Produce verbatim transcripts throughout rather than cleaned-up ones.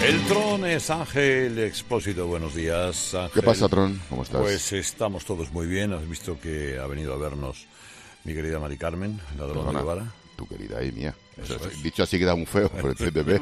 El Tron es Ángel Expósito. Buenos días, Ángel. ¿Qué pasa, Tron? ¿Cómo estás? Pues estamos todos muy bien. Has visto que ha venido a vernos mi querida Mari Carmen, la de Londra Guevara. Tu querida y mía. Eso o sea, es. Dicho así queda muy feo, pero entiéndeme.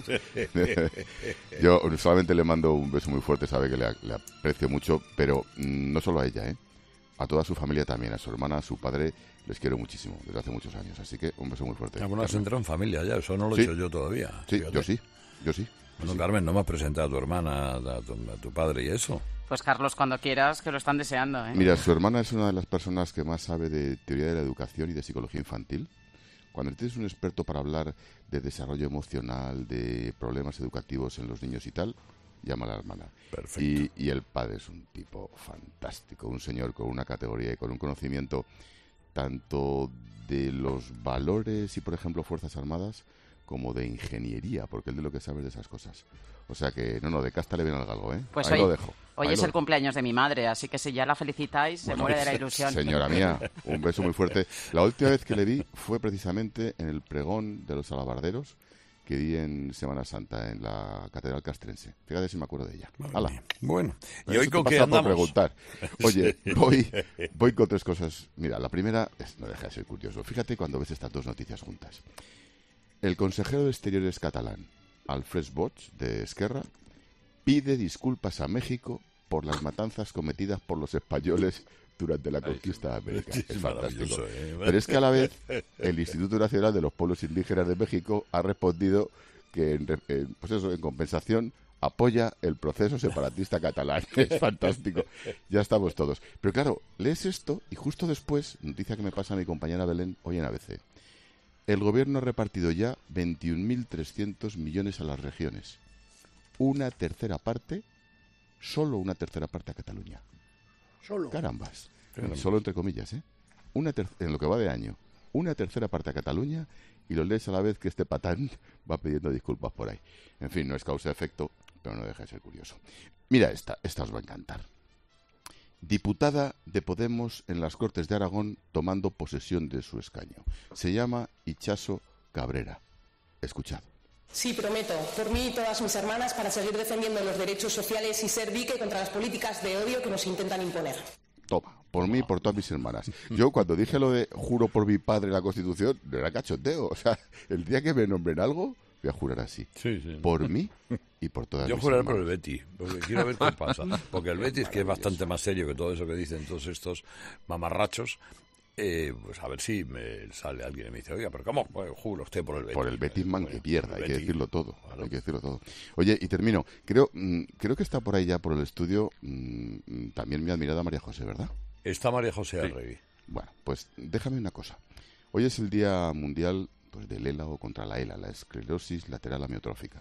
Yo solamente le mando un beso muy fuerte, sabe que le, le aprecio mucho, pero mmm, no solo a ella, ¿eh? A toda su familia también, a su hermana, a su padre, les quiero muchísimo, desde hace muchos años. Así que un beso muy fuerte. Algunas entran en familia ya, eso no lo he ¿Sí? hecho yo todavía. Sí, Fíjate. yo sí, yo sí. Bueno, sí. Carmen, no me has presentado a tu hermana, a tu, a tu padre y eso. Pues Carlos, cuando quieras, que lo están deseando, ¿eh? Mira, su hermana es una de las personas que más sabe de teoría de la educación y de psicología infantil. Cuando tienes un experto para hablar de desarrollo emocional, de problemas educativos en los niños y tal, llama a la hermana. Perfecto. Y, y el padre es un tipo fantástico, un señor con una categoría y con un conocimiento tanto de los valores y, por ejemplo, Fuerzas Armadas, como de ingeniería, porque él de lo que sabe es de esas cosas. O sea que, no, no, de casta le viene al galgo, ¿eh? Pues Ahí hoy, lo dejo. hoy Ahí es lo el dejo. cumpleaños de mi madre, así que si ya la felicitáis, se Bueno, muere de la ilusión. Señora mía, un beso muy fuerte. La última vez que le vi fue precisamente en el pregón de los alabarderos que di en Semana Santa en la Catedral Castrense. Fíjate si me acuerdo de ella. ¡Hala! Bueno, ¿y Eso hoy te con qué pasa por andamos? preguntar. Oye, voy, voy con tres cosas. Mira, la primera, es, no deja de ser curioso. Fíjate cuando ves estas dos noticias juntas. El consejero de Exteriores catalán, Alfred Bosch, de Esquerra, pide disculpas a México por las matanzas cometidas por los españoles durante la conquista de América. Es Es fantástico. maravilloso, ¿eh? Pero es que a la vez el Instituto Nacional de los Pueblos Indígenas de México ha respondido que en, re- en, pues eso, en compensación apoya el proceso separatista catalán. Es fantástico. Ya estamos todos. Pero claro, lees esto y justo después, noticia que me pasa a mi compañera Belén hoy en A B C, el gobierno ha repartido ya veintiún mil trescientos millones a las regiones. Una tercera parte, solo una tercera parte a Cataluña. Solo. Carambas. Caramba. Solo entre comillas, ¿eh? Una ter- en lo que va de año. Una tercera parte a Cataluña y lo lees a la vez que este patán va pidiendo disculpas por ahí. En fin, no es causa-efecto, pero no deja de ser curioso. Mira esta, esta os va a encantar. Diputada de Podemos en las Cortes de Aragón tomando posesión de su escaño. Se llama Itxaso Cabrera. Escuchad. Sí, prometo, por mí y todas mis hermanas, para seguir defendiendo los derechos sociales y ser dique contra las políticas de odio que nos intentan imponer. Toma, por mí y por todas mis hermanas. Yo cuando dije lo de juro por mi padre la Constitución, no era cachondeo. O sea, el día que me nombren algo, voy a jurar así. Sí, sí. Por mí y por todas Yo mis juraré hermanas. por el Betis, porque quiero ver qué pasa. Porque el Betis, que es bastante más serio que todo eso que dicen todos estos mamarrachos, eh, pues a ver si me sale alguien y me dice, oiga, pero ¿cómo? Bueno, juro usted por el Betis. Por el Betisman Bueno, que pierda, por hay el que Betis. decirlo todo. Claro. Hay que decirlo todo. Oye, y termino. Creo, mm, creo que está por ahí ya por el estudio mm, también mi admirada María José, ¿verdad? Está María José Arregui. Bueno, pues déjame una cosa. Hoy es el Día Mundial pues, del ELA o contra la ELA, la esclerosis lateral amiotrófica.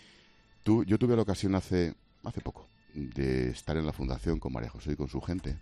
Tú, yo tuve la ocasión hace, hace poco de estar en la fundación con María José y con su gente.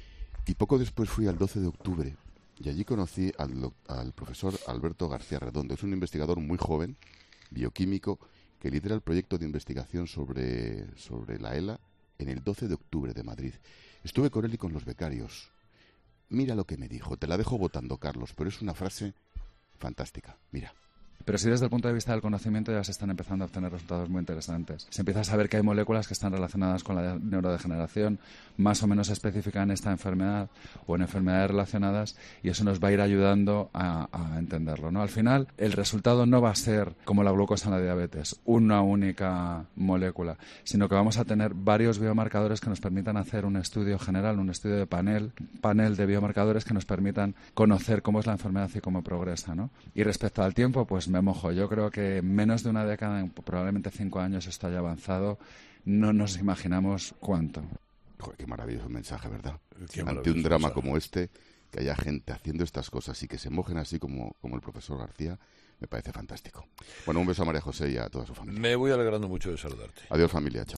Y poco después fui al doce de octubre y allí conocí al, doc- al profesor Alberto García Redondo. Es un investigador muy joven, bioquímico, que lidera el proyecto de investigación sobre, sobre la ELA en el doce de octubre de Madrid. Estuve con él y con los becarios. Mira lo que me dijo. Te la dejo votando, Carlos, pero es una frase fantástica. Mira. Pero sí, desde el punto de vista del conocimiento ya se están empezando a obtener resultados muy interesantes. Se empieza a saber que hay moléculas que están relacionadas con la neurodegeneración, más o menos específica en esta enfermedad o en enfermedades relacionadas, y eso nos va a ir ayudando a, a entenderlo, ¿no? Al final, el resultado no va a ser como la glucosa en la diabetes, una única molécula, sino que vamos a tener varios biomarcadores que nos permitan hacer un estudio general, un estudio de panel, panel de biomarcadores que nos permitan conocer cómo es la enfermedad y cómo progresa, ¿no? Y respecto al tiempo, pues me mojo. Yo creo que en menos de una década, en probablemente cinco años, esto haya avanzado. No nos imaginamos cuánto. Joder, qué maravilloso mensaje, ¿verdad? Qué Ante maravilloso un drama mensaje. como este, que haya gente haciendo estas cosas y que se mojen así como, como el profesor García, me parece fantástico. Bueno, un beso a María José y a toda su familia. Me voy alegrando mucho de saludarte. Adiós, familia. Chao.